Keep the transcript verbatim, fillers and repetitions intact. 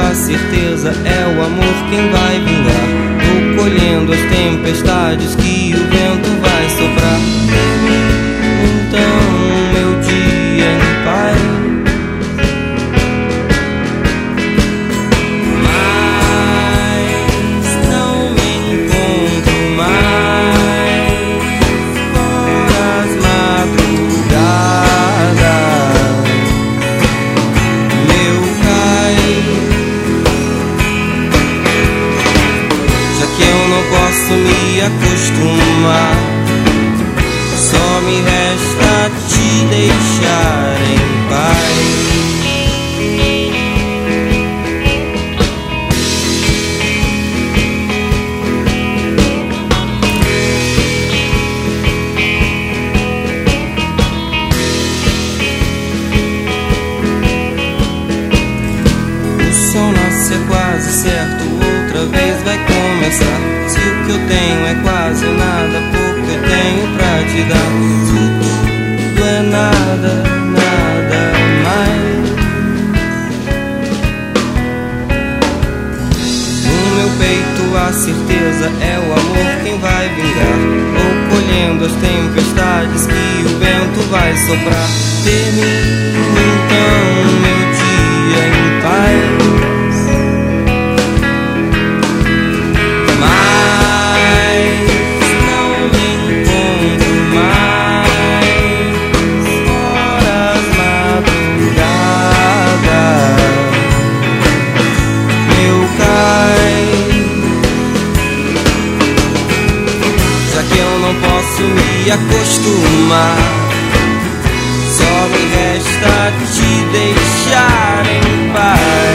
a certeza, é o amor quem vai vingar. Tô colhendo as tempestades que o vento vai soprar. Então meu dia em paz, mas não me encontro mais fora as madrugadas. Meu cais, já que eu não posso me acostumar, só me resta te deixar em paz. O sol nasce, é quase certo, outra vez vai começar. Se o que eu tenho é quase nada, pouco eu tenho pra te dar. Se tudo é nada, nada mais. No meu peito a certeza, é o amor quem vai vingar. Vou colhendo as tempestades que o vento vai soprar. Termina então meu dia em paz, me acostumar, só me resta te deixar em paz.